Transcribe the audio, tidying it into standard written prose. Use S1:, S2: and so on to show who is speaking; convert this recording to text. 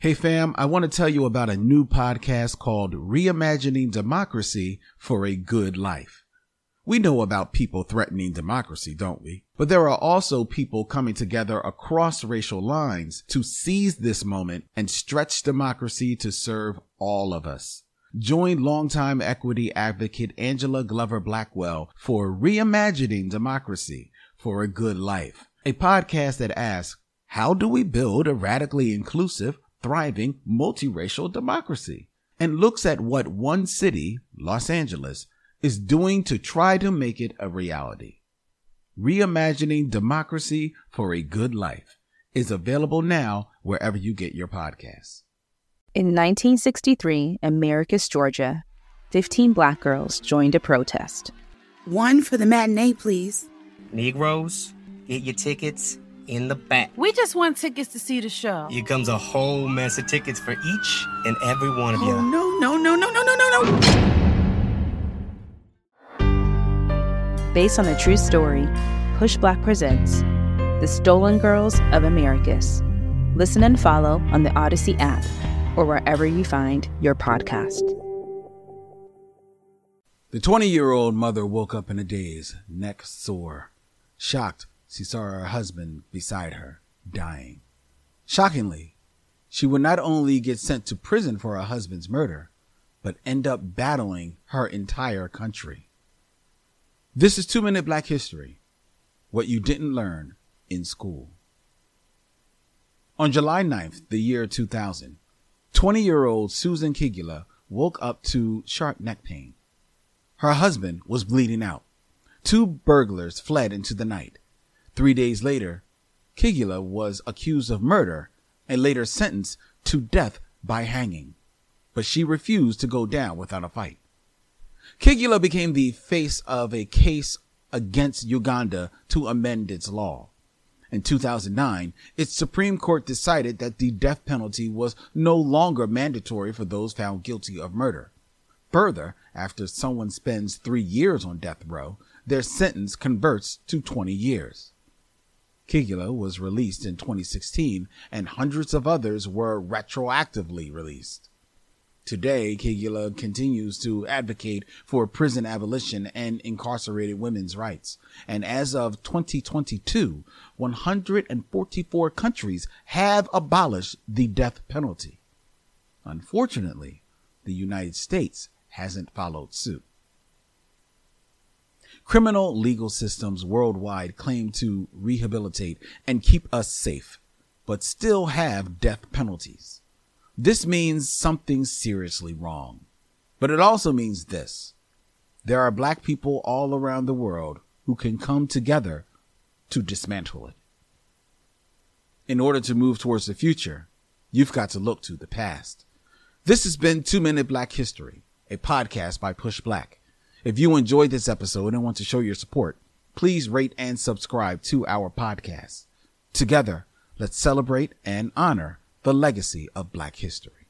S1: Hey fam, I want to tell you about a new podcast called Reimagining Democracy for a Good Life. We know about people threatening democracy, don't we? But there are also people coming together across racial lines to seize this moment and stretch democracy to serve all of us. Join longtime equity advocate Angela Glover Blackwell for Reimagining Democracy for a Good Life, a podcast that asks, how do we build a radically inclusive, thriving, multiracial democracy? And looks at what one city, Los Angeles, is doing to try to make it a reality. Reimagining Democracy for a Good Life is available now wherever you get your podcasts.
S2: In 1963, Americus, Georgia, 15 Black girls joined a protest.
S3: One for the matinee, please.
S4: Negroes, get your tickets in the back.
S5: We just want tickets to see the show.
S4: Here comes a whole mess of tickets for each and every one of you.
S3: Oh, no.
S2: Based on a true story, Push Black presents The Stolen Girls of Americus. Listen and follow on the Odyssey app or wherever you find your podcast.
S1: The 20-year-old mother woke up in a daze, neck sore. Shocked, she saw her husband beside her, dying. Shockingly, she would not only get sent to prison for her husband's murder, but end up battling her entire country. This is 2 Minute Black History, what you didn't learn in school. On July 9th, the year 2000, 20-year-old Susan Kigula woke up to sharp neck pain. Her husband was bleeding out. 2 burglars fled into the night. 3 days later, Kigula was accused of murder and later sentenced to death by hanging. But she refused to go down without a fight. Kigula became the face of a case against Uganda to amend its law. In 2009, its Supreme Court decided that the death penalty was no longer mandatory for those found guilty of murder. Further, after someone spends 3 years on death row, their sentence converts to 20 years. Kigula was released in 2016, and hundreds of others were retroactively released. Today, Kigula continues to advocate for prison abolition and incarcerated women's rights. And as of 2022, 144 countries have abolished the death penalty. Unfortunately, the United States hasn't followed suit. Criminal legal systems worldwide claim to rehabilitate and keep us safe, but still have death penalties. This means something seriously wrong. But it also means this: there are Black people all around the world who can come together to dismantle it. In order to move towards the future, you've got to look to the past. This has been 2 Minute Black History, a podcast by Push Black. If you enjoyed this episode and want to show your support, please rate and subscribe to our podcast. Together, let's celebrate and honor the legacy of Black history.